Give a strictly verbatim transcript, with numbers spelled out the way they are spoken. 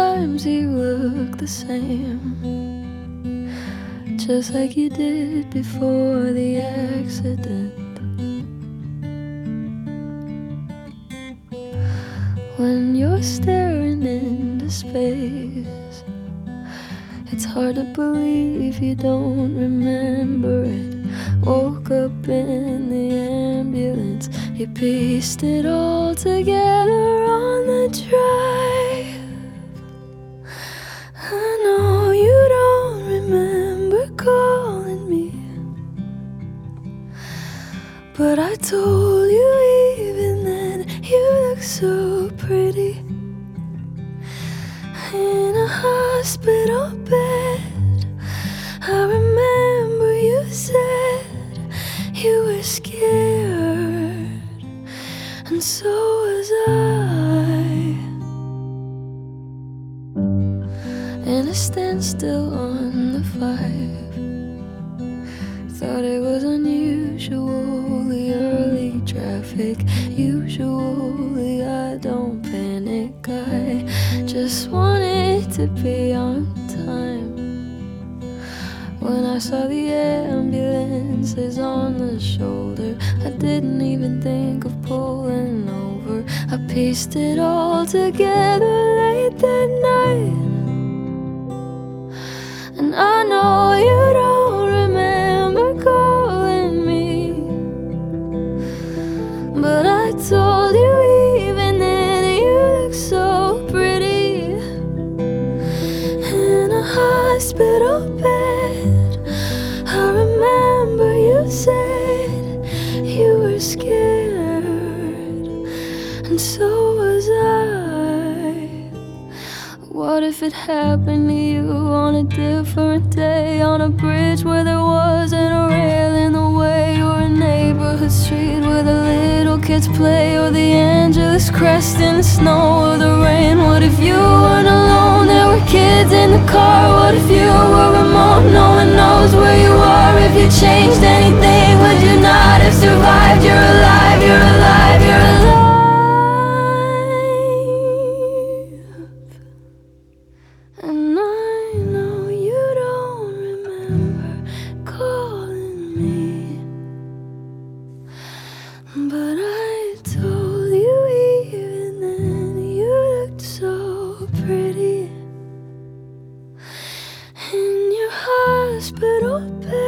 Sometimes you look the same, just like you did before the accident. When you're staring into space, it's hard to believe you don't remember it. Woke up in the ambulance, you pieced it all together on the drive. I know you don't remember calling me, but I told you even then you look so pretty in a hospital bed. I remember you said you were scared, and so was I. In a standstill on the five, thought it was unusually early traffic. Usually I don't panic, I just wanted to be on time. When I saw the ambulances on the shoulder, I didn't even think of pulling over. I pieced it all together late that night. And I know you don't remember calling me, but I told you even then you look so pretty in a hospital bed. I remember you said you were scared, and so was I. What if it happened to you on a different day, on a bridge where there wasn't a rail in the way, or a neighborhood street where the little kids play, or the Angeles crest in the snow or the rain? What if you weren't alone, there were kids in the car? What if you were remote, no one knows where you are? If you changed anything, would you not have survived? You're alive, you're alive, you're alive. And I know you don't remember calling me, but I told you even then you looked so pretty in your hospital bed.